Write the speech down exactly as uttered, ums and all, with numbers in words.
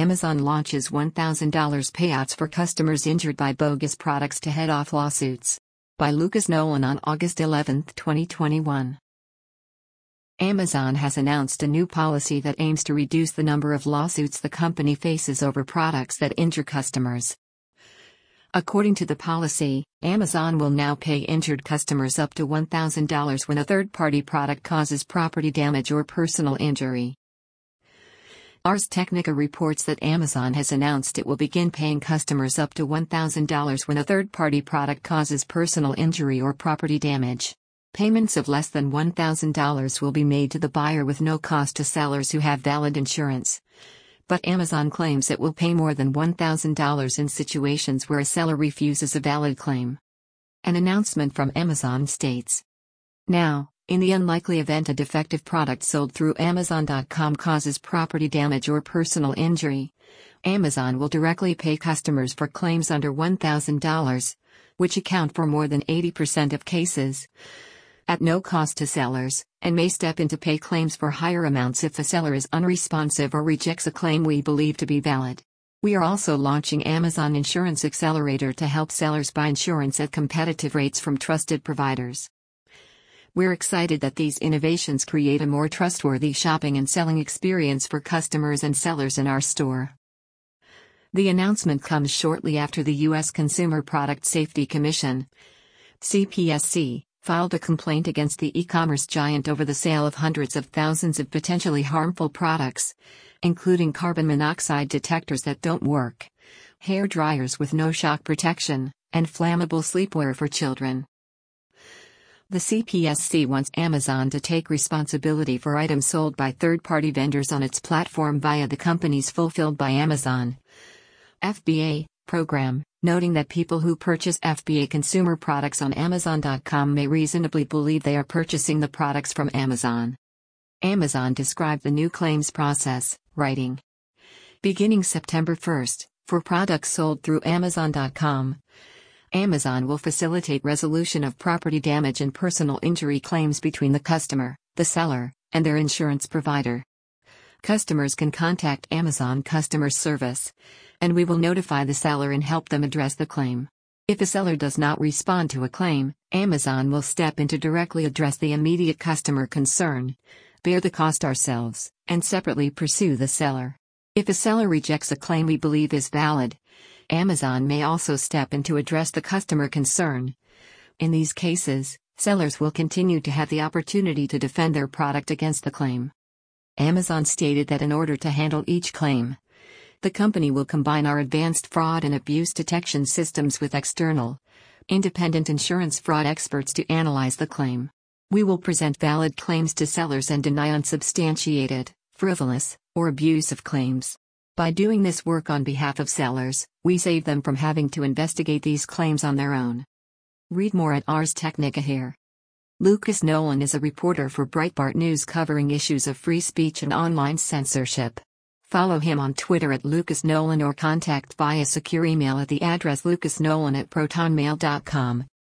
Amazon launches one thousand dollars payouts for customers injured by bogus products to head off lawsuits. By Lucas Nolan on August eleventh, twenty twenty-one. Amazon has announced a new policy that aims to reduce the number of lawsuits the company faces over products that injure customers. According to the policy, Amazon will now pay injured customers up to one thousand dollars when a third-party product causes property damage or personal injury. Ars Technica reports that Amazon has announced it will begin paying customers up to one thousand dollars when a third-party product causes personal injury or property damage. Payments of less than one thousand dollars will be made to the buyer with no cost to sellers who have valid insurance. But Amazon claims it will pay more than one thousand dollars in situations where a seller refuses a valid claim. An announcement from Amazon states, "Now, in the unlikely event a defective product sold through Amazon dot com causes property damage or personal injury, Amazon will directly pay customers for claims under one thousand dollars, which account for more than eighty percent of cases, at no cost to sellers, and may step in to pay claims for higher amounts if the seller is unresponsive or rejects a claim we believe to be valid. We are also launching Amazon Insurance Accelerator to help sellers buy insurance at competitive rates from trusted providers. We're excited that these innovations create a more trustworthy shopping and selling experience for customers and sellers in our store." The announcement comes shortly after the U S Consumer Product Safety Commission, C P S C, filed a complaint against the e-commerce giant over the sale of hundreds of thousands of potentially harmful products, including carbon monoxide detectors that don't work, hair dryers with no shock protection, and flammable sleepwear for children. The C P S C wants Amazon to take responsibility for items sold by third-party vendors on its platform via the company's Fulfilled by Amazon F B A program, noting that people who purchase F B A consumer products on Amazon dot com may reasonably believe they are purchasing the products from Amazon. Amazon described the new claims process, writing, "Beginning September first, for products sold through Amazon dot com, Amazon will facilitate resolution of property damage and personal injury claims between the customer, the seller, and their insurance provider. Customers can contact Amazon Customer Service, and we will notify the seller and help them address the claim. If a seller does not respond to a claim, Amazon will step in to directly address the immediate customer concern, bear the cost ourselves, and separately pursue the seller. If a seller rejects a claim we believe is valid, Amazon may also step in to address the customer concern. In these cases, sellers will continue to have the opportunity to defend their product against the claim." Amazon stated that in order to handle each claim, the company will combine our advanced fraud and abuse detection systems with external, independent insurance fraud experts to analyze the claim. We will present valid claims to sellers and deny unsubstantiated, frivolous, or abusive claims. By doing this work on behalf of sellers, we save them from having to investigate these claims on their own. Read more at Ars Technica here. Lucas Nolan is a reporter for Breitbart News covering issues of free speech and online censorship. Follow him on Twitter at Lucas Nolan or contact via secure email at the address lucasnolan at protonmail dot com.